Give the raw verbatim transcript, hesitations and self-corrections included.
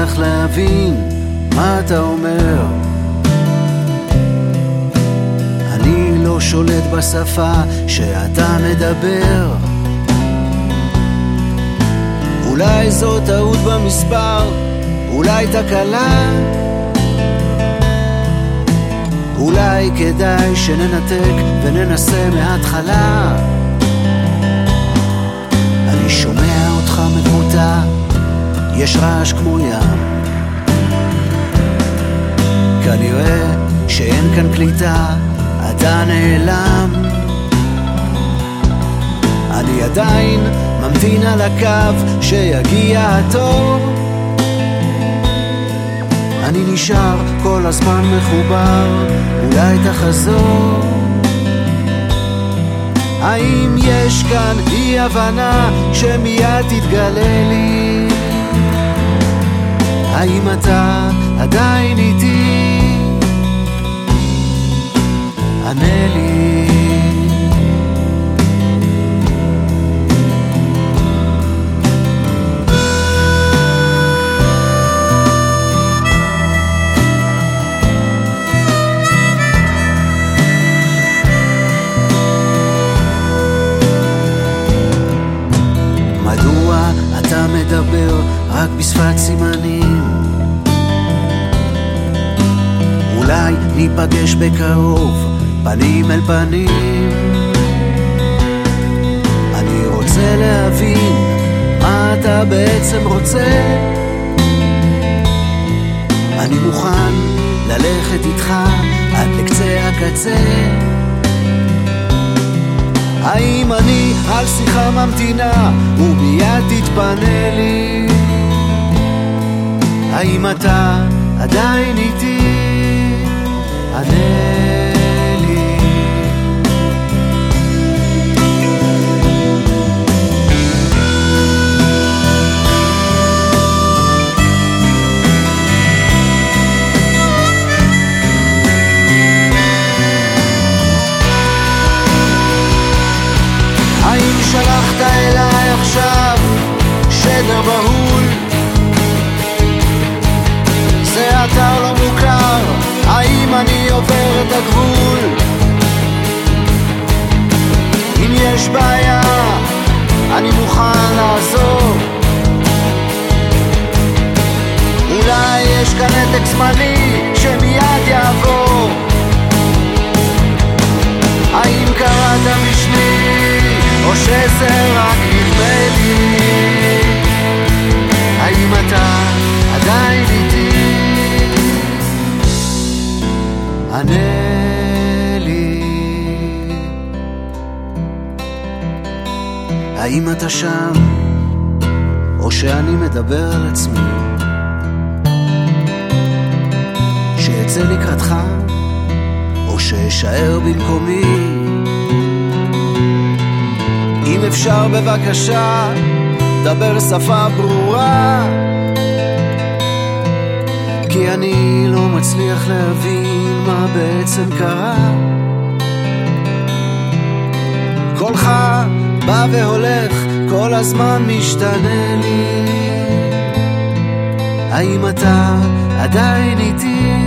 מצליח להבין מה אתה אומר. אני לא שולט בשפה שאתה מדבר. אולי זו טעות במספר, אולי תקלה, אולי כדאי שננתק וננסה מההתחלה. אני שומע אותך מקוטע, יש רעש כמו ים, כנראה שאין כאן קליטה, אתה נעלם. אני עדיין ממתין על הקו שיגיע התור, אני נשאר כל הזמן מחובר, אולי תחזור. האם יש כאן אי הבנה שמיד תתגלה לי? האם אתה עדיין איתי? ענה לי. מדוע אתה מדבר רק בשפת סימנים? אולי ניפגש בקרוב פנים אל פנים. אני רוצה להבין מה אתה בעצם רוצה. אני מוכן ללכת איתך עד לקצה הקצה. האם אני על שיחה ממתינה ומיד תתפנה לי? האם אתה עדיין איתי? ענה לי. האם שלחת אליי עכשיו שדר בהול? זה אתר לא מוכר, האם אני עובר את הגבול? אם יש בעיה אני מוכן לעזור. אולי יש כאן נתק זמני שמיד יעבור. האם קראת בשמי או שזה רק נדמה לי? האם אתה עדיין איתי? ענה לי. האם אתה שם או שאני מדבר על עצמי? שיצא לקראתך או שישאר במקומי? אם אפשר בבקשה דבר שפה ברורה, כי אני לא מצליח להבין מה בעצם קרה. קולך בא והולך, כל הזמן משתנה לי. האם אתה עדיין איתי?